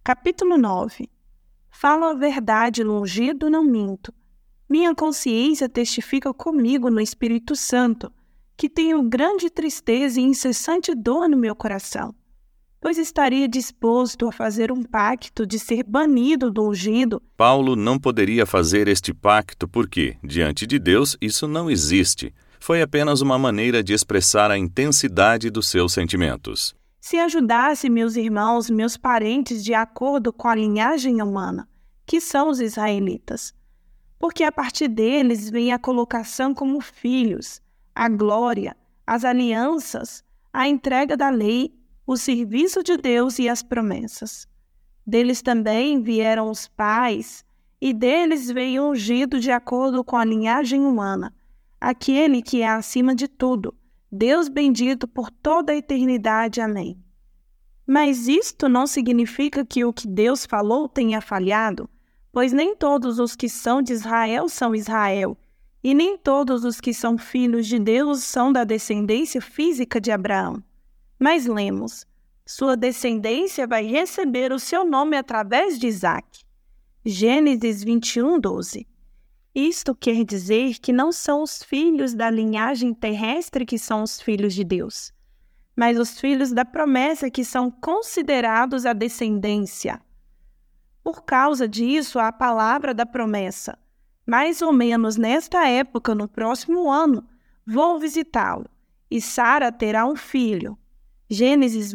Capítulo 9. Falo a verdade, no ungido não minto. Minha consciência testifica comigo no Espírito Santo, que tenho grande tristeza e incessante dor no meu coração, pois estaria disposto a fazer um pacto de ser banido do ungido. Paulo não poderia fazer este pacto porque, diante de Deus, isso não existe. Foi apenas uma maneira de expressar a intensidade dos seus sentimentos. Se ajudasse meus irmãos, meus parentes, de acordo com a linhagem humana, que são os israelitas, porque a partir deles vem a colocação como filhos, a glória, as alianças, a entrega da lei, o serviço de Deus e as promessas. Deles também vieram os pais, e deles veio o ungido de acordo com a linhagem humana, aquele que é acima de tudo, Deus bendito por toda a eternidade. Amém. Mas isto não significa que o que Deus falou tenha falhado, pois nem todos os que são de Israel são Israel, e nem todos os que são filhos de Deus são da descendência física de Abraão. Mas lemos, sua descendência vai receber o seu nome através de Isaque. Gênesis 21:12. Isto quer dizer que não são os filhos da linhagem terrestre que são os filhos de Deus, mas os filhos da promessa que são considerados a descendência. Por causa disso, a palavra da promessa, mais ou menos nesta época, no próximo ano, vou visitá-lo, e Sara terá um filho. Gênesis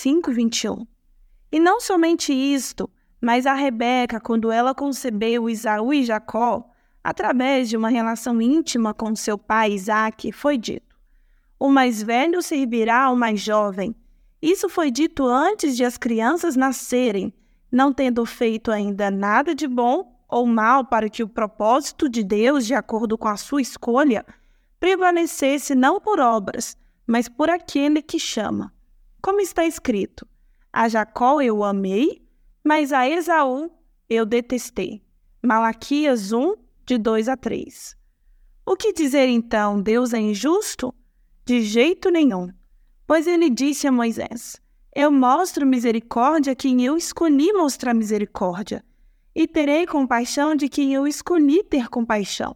25:21. E não somente isto, mas a Rebeca, quando ela concebeu Esaú e Jacó, através de uma relação íntima com seu pai Isaque, foi dito: o mais velho servirá ao mais jovem. Isso foi dito antes de as crianças nascerem, não tendo feito ainda nada de bom ou mal para que o propósito de Deus, de acordo com a sua escolha, prevalecesse não por obras, mas por aquele que chama. Como está escrito: a Jacó eu amei, mas a Esaú eu detestei. Malaquias 1, de 2-3. O que dizer então? Deus é injusto? De jeito nenhum. Pois ele disse a Moisés: eu mostro misericórdia a quem eu escolhi mostrar misericórdia, e terei compaixão de quem eu escolhi ter compaixão.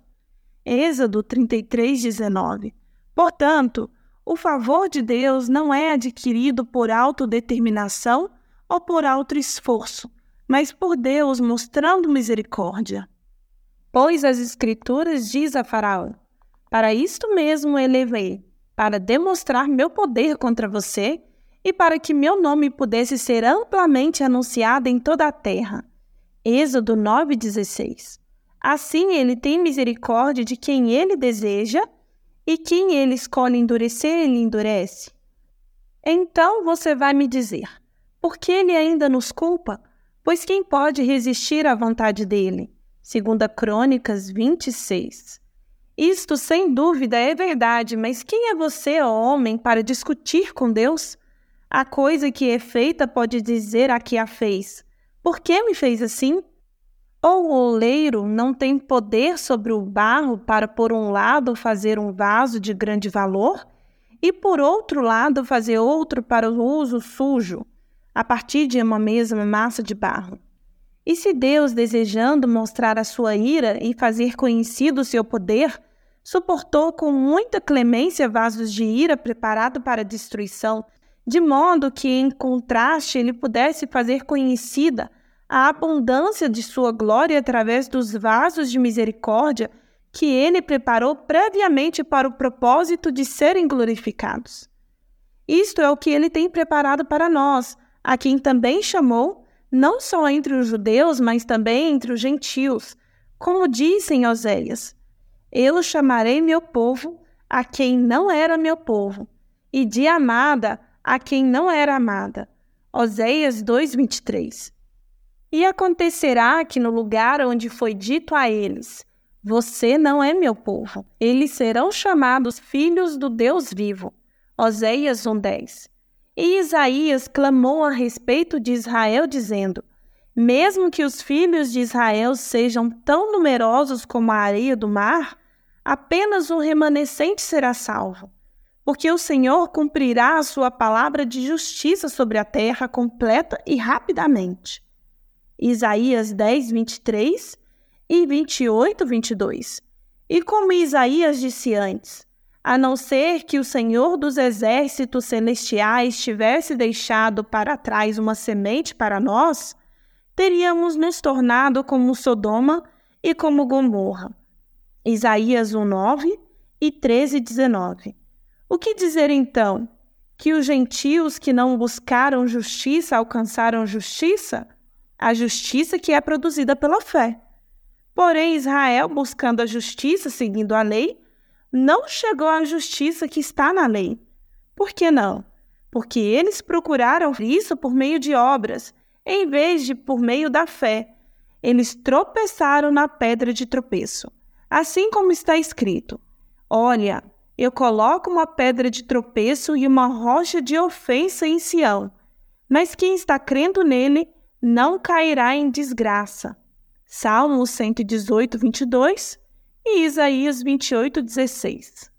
Êxodo 33:19. Portanto, o favor de Deus não é adquirido por autodeterminação ou por autoesforço, mas por Deus mostrando misericórdia. Pois as Escrituras diz a Faraó: para isto mesmo elevei, para demonstrar meu poder contra você e para que meu nome pudesse ser amplamente anunciado em toda a terra. Êxodo 9:16. Assim ele tem misericórdia de quem ele deseja, e quem ele escolhe endurecer, ele endurece. Então você vai me dizer: por que ele ainda nos culpa? Pois quem pode resistir à vontade dele? 2 Crônicas 26. Isto, sem dúvida, é verdade, mas quem é você, ó homem, para discutir com Deus? A coisa que é feita pode dizer a que a fez: por que me fez assim? Ou o oleiro não tem poder sobre o barro para, por um lado, fazer um vaso de grande valor e, por outro lado, fazer outro para o uso sujo, a partir de uma mesma massa de barro? E se Deus, desejando mostrar a sua ira e fazer conhecido o seu poder, suportou com muita clemência vasos de ira preparados para destruição, de modo que, em contraste, ele pudesse fazer conhecida a abundância de sua glória através dos vasos de misericórdia que ele preparou previamente para o propósito de serem glorificados. Isto é o que ele tem preparado para nós, a quem também chamou, não só entre os judeus, mas também entre os gentios, como disse em Oséias: eu chamarei meu povo a quem não era meu povo, e de amada a quem não era amada. Oséias 2:23. E acontecerá que no lugar onde foi dito a eles: você não é meu povo, eles serão chamados filhos do Deus vivo. Oséias 1:10. E Isaías clamou a respeito de Israel, dizendo: mesmo que os filhos de Israel sejam tão numerosos como a areia do mar, apenas um remanescente será salvo, porque o Senhor cumprirá a sua palavra de justiça sobre a terra completa e rapidamente. Isaías 10, 23 e 28, 22. E como Isaías disse antes, a não ser que o Senhor dos exércitos celestiais tivesse deixado para trás uma semente para nós, teríamos nos tornado como Sodoma e como Gomorra. Isaías 1:9 e 13:19. O que dizer então? Que os gentios que não buscaram justiça alcançaram justiça? A justiça que é produzida pela fé. Porém, Israel, buscando a justiça, seguindo a lei, não chegou à justiça que está na lei. Por que não? Porque eles procuraram isso por meio de obras, em vez de por meio da fé. Eles tropeçaram na pedra de tropeço. Assim como está escrito: olha, eu coloco uma pedra de tropeço e uma rocha de ofensa em Sião, mas quem está crendo nele não cairá em desgraça. Salmo 118, 22 e Isaías 28, 16.